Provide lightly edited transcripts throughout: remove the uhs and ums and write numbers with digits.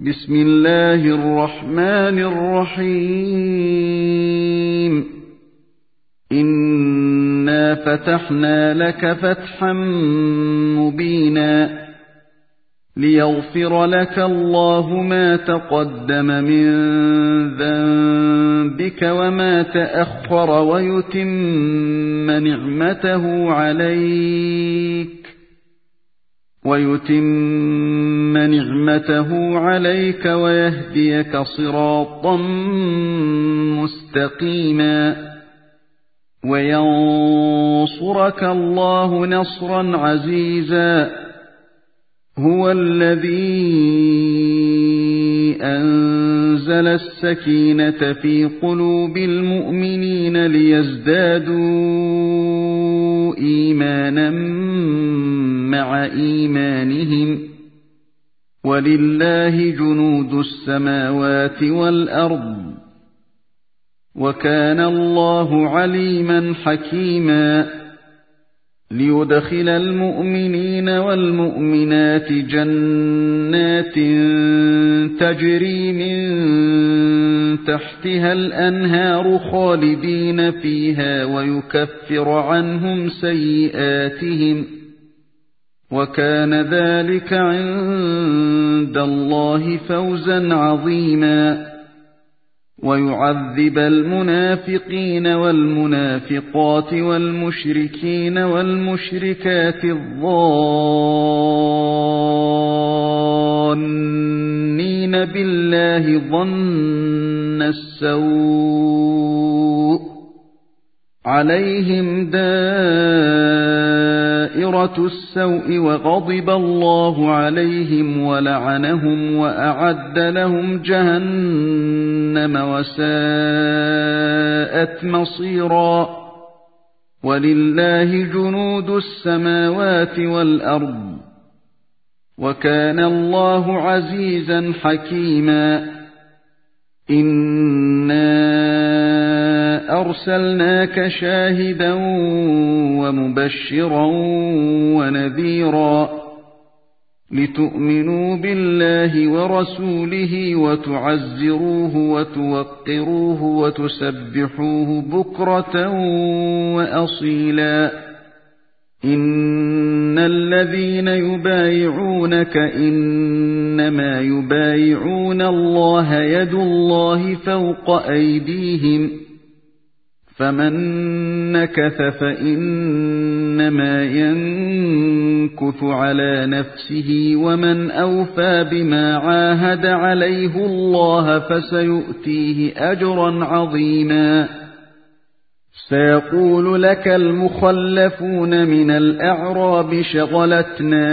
بسم الله الرحمن الرحيم إنا فتحنا لك فتحا مبينا ليغفر لك الله ما تقدم من ذنبك وما تأخر ويتم نعمته عليك ويهديك صراطا مستقيما وينصرك الله نصرا عزيزا هو الذي أنزل السكينة في قلوب المؤمنين ليزدادوا إيمانا مع إيمانهم ولله جنود السماوات والأرض وكان الله عليما حكيما ليدخل المؤمنين والمؤمنات جنات تجري من تحتها الأنهار خالدين فيها ويكفر عنهم سيئاتهم وكان ذلك عند الله فوزا عظيما ويعذب المنافقين والمنافقات والمشركين والمشركات الظانين بالله ظن السوء عليهم دائرة السوء وغضب الله عليهم ولعنهم وأعد لهم جهنم وساءت مصيرا ولله جنود السماوات والأرض وكان الله عزيزا حكيما إنا أرسلناك شاهدا ومبشرا ونذيرا لتؤمنوا بالله ورسوله وتعزروه وتوقروه وتسبحوه بكرة وأصيلا إن الذين يبايعونك إنما يبايعون الله يد الله فوق أيديهم فمن نكث فإنما ينكث على نفسه ومن أوفى بما عاهد عليه الله فسيؤتيه أجرا عظيما سيقول لك المخلفون من الأعراب شغلتنا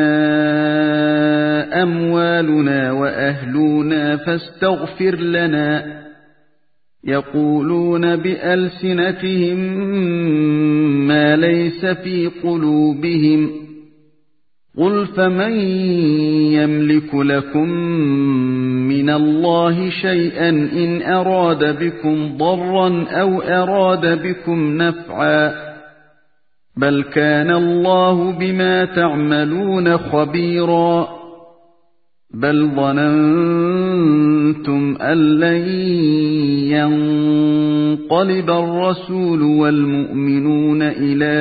أموالنا وأهلنا فاستغفر لنا يقولون بألسنتهم ما ليس في قلوبهم قل فمن يملك لكم من الله شيئا إن أراد بكم ضرا أو أراد بكم نفعا بل كان الله بما تعملون خبيرا بل ظننتم أن لن ينقلب الرسول والمؤمنون إلى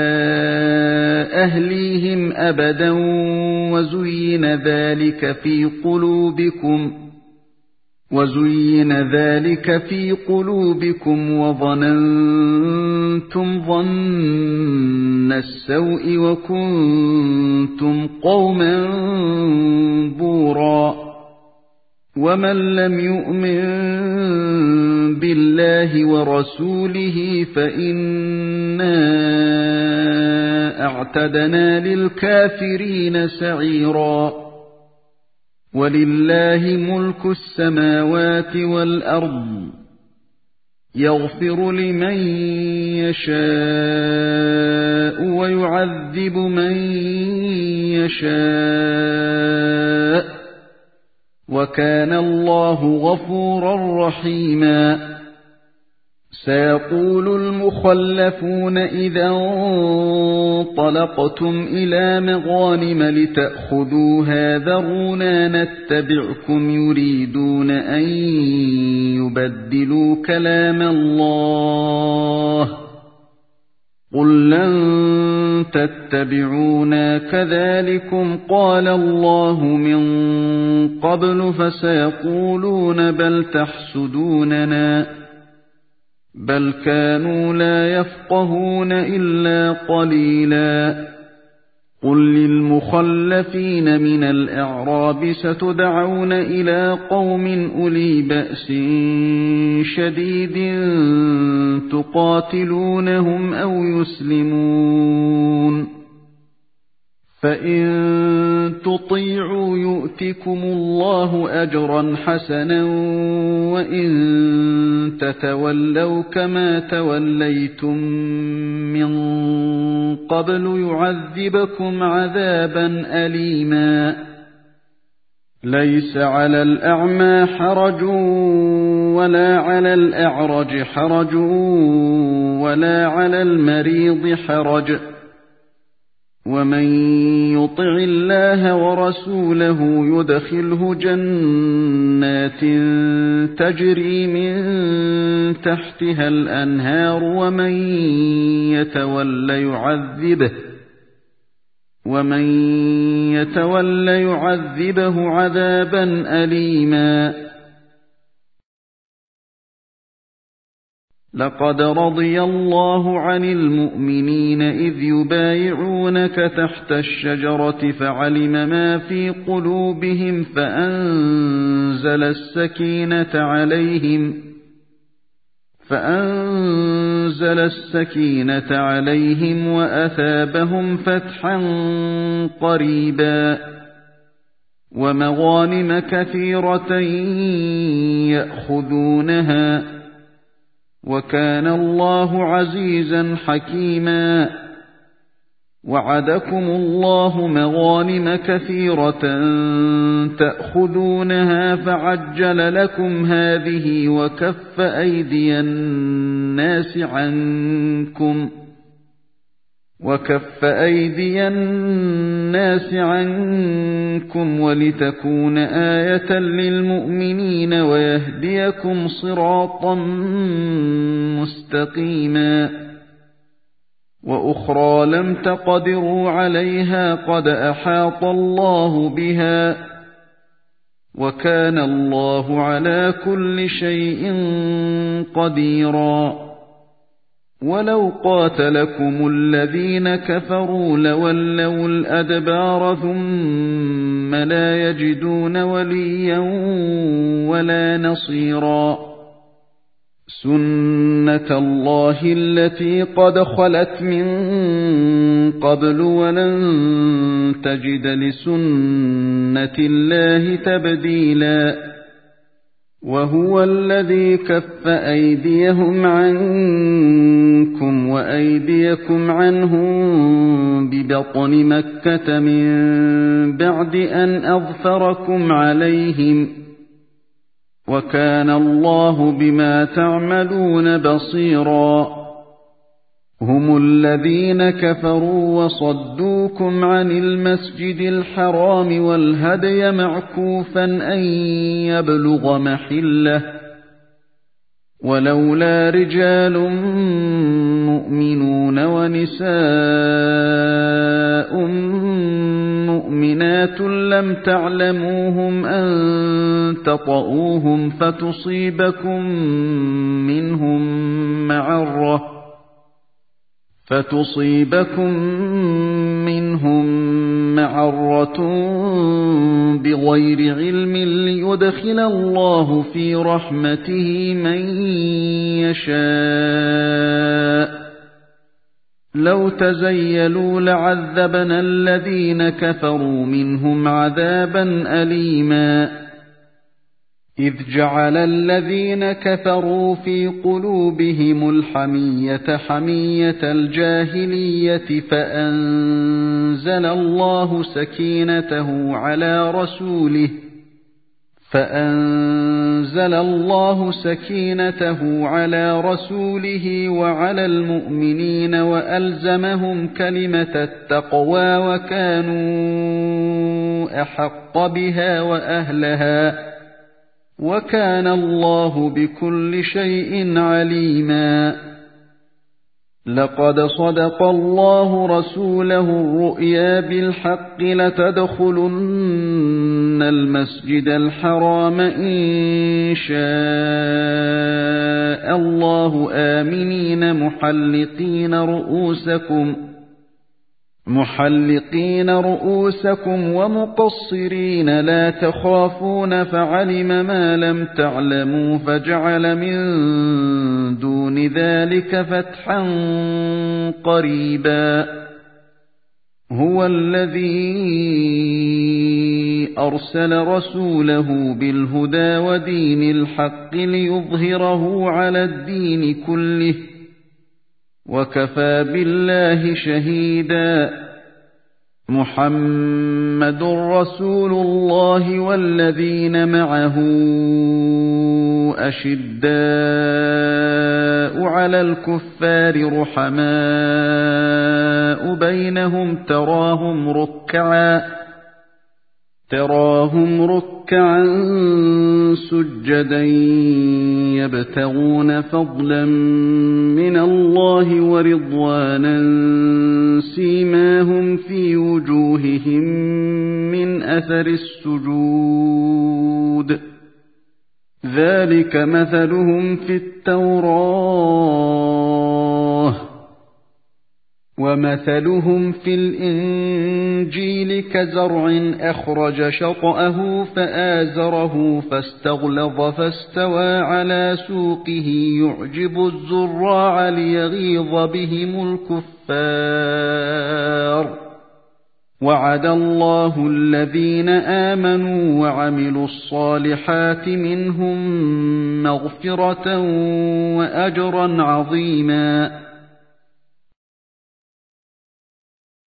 أهليهم أبدا وزين ذلك في قلوبكم وظننتم ظن السوء وكنتم قوما بورا ومن لم يؤمن بالله ورسوله فإنا أعتدنا للكافرين سعيرا ولله ملك السماوات والأرض يغفر لمن يشاء ويعذب من يشاء وكان الله غفورا رحيما سيقول المخلفون إذا انطلقتم إلى مغانم لتأخذوها ذرونا نتبعكم يريدون أن يبدلوا كلام الله قل لن تتبعونا كذلكم قال الله من قبل فسيقولون بل تحسدوننا بل كانوا لا يفقهون إلا قليلا قل للمخلفين من الأعراب ستدعون إلى قوم أولي بأس شديد تقاتلونهم أو يسلمون فإن تطيعوا يؤتكم الله أجرا حسنا وإن تتولوا كما توليتم من قبل يعذبكم عذابا أليما ليس على الأعمى حرج ولا على الأعرج حرج ولا على المريض حرج ومن يطع الله ورسوله يدخله جنات تجري من تحتها الأنهار ومن يتول يعذبه عذابا أليما لقد رضي الله عن المؤمنين إذ يبايعونك تحت الشجرة فعلم ما في قلوبهم فأنزل السكينة عليهم وأثابهم فتحا قريبا ومغانم كثيرة يأخذونها وكان الله عزيزا حكيما وعدكم الله مغانم كثيرة تأخذونها فعجل لكم هذه وكف أيدي الناس عنكم ولتكون آية للمؤمنين ويهديكم صراطا مستقيما وأخرى لم تقدروا عليها قد أحاط الله بها وكان الله على كل شيء قديرا ولو قاتلكم الذين كفروا لولوا الأدبار ثم لا يجدون وليا ولا نصيرا سنة الله التي قد خلت من قبل ولن تجد لسنة الله تبديلا وهو الذي كف أيديهم عنكم وأيديكم عنهم ببطن مكة من بعد أن أظفركم عليهم وكان الله بما تعملون بصيرا هم الذين كفروا وصدوكم عن المسجد الحرام والهدي معكوفا أن يبلغ محله ولولا رجال مؤمنون ونساء مؤمنات لم تعلموهم أن تطؤوهم فتصيبكم منهم معرة بغير علم ليدخل الله في رحمته من يشاء لو تزيلوا لعذبنا الذين كفروا منهم عذابا أليما إذ جعل الذين كفروا في قلوبهم الحمية حمية الجاهلية فأنزل فأنزل الله سكينته على رسوله وعلى المؤمنين وألزمهم كلمة التقوى وكانوا أحق بها وأهلها وكان الله بكل شيء عليما لقد صدق الله رسوله الرؤيا بالحق لتدخلن المسجد الحرام إن شاء الله آمنين محلقين رؤوسكم ومقصرين لا تخافون فعلم ما لم تعلموا فجعل من دون ذلك فتحا قريبا هو الذي أرسل رسوله بالهدى ودين الحق ليظهره على الدين كله وكفى بالله شهيدا محمد رسول الله والذين معه أشداء على الكفار رحماء بينهم تراهم ركعا سجدا يبتغون فضلا من الله ورضوانا سيماهم في وجوههم من أثر السجود ذلك مثلهم في التوراة ومثلهم في الإنجيل كزرع أخرج شطأه فآزره فاستغلظ فاستوى على سوقه يعجب الزراع ليغيظ بهم الكفار وعد الله الذين آمنوا وعملوا الصالحات منهم مغفرة وأجرا عظيما